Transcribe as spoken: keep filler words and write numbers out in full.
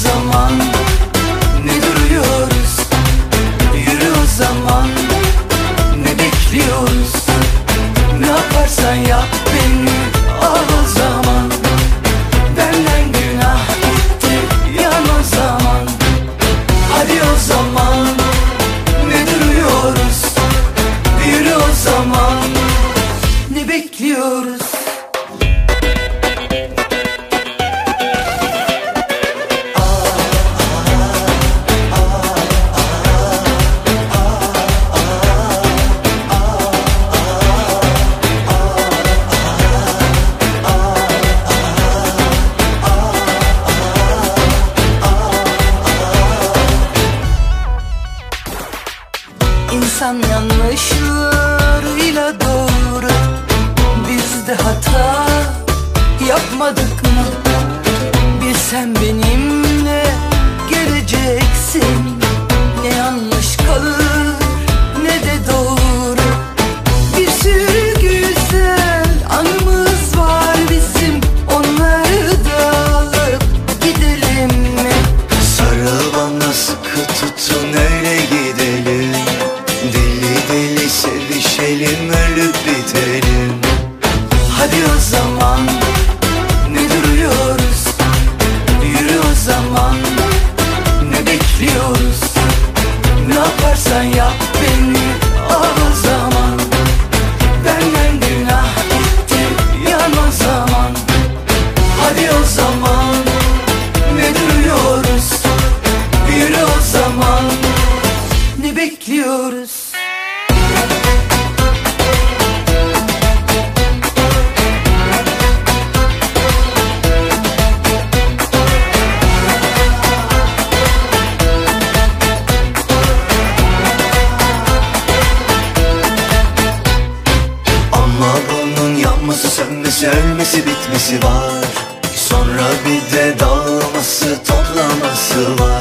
zaman, ne duruyoruz? Yürü o zaman, ne bekliyoruz? Ne yaparsan yap beni al o zaman. Benden günah gitti yan o zaman. Hadi o zaman, ne duruyoruz? Yürü o zaman, ne bekliyoruz? İnsan yanlışlarıyla doğru, biz de hata yapmadık mı? Bilsen benimle geleceksin, ne yanlış kalır ne de doğru. Bir sürü güzel anımız var bizim, onları da alıp gidelim mi? Sarıl bana sıkı tutun öyle gidelim. Deli deli sevişelim, ölüp bitelim. Hadi o zaman, ne duruyoruz? Yürü o zaman, ne bekliyoruz? Ne yaparsan yap beni al o zaman. Benden günah gitti yan o zaman. Hadi o zaman, ne duruyoruz? Yürü o zaman, ne bekliyoruz? Ama bunun yanması, sönmesi, ölmesi, bitmesi var. Sonra bir de dağılması, toplaması var.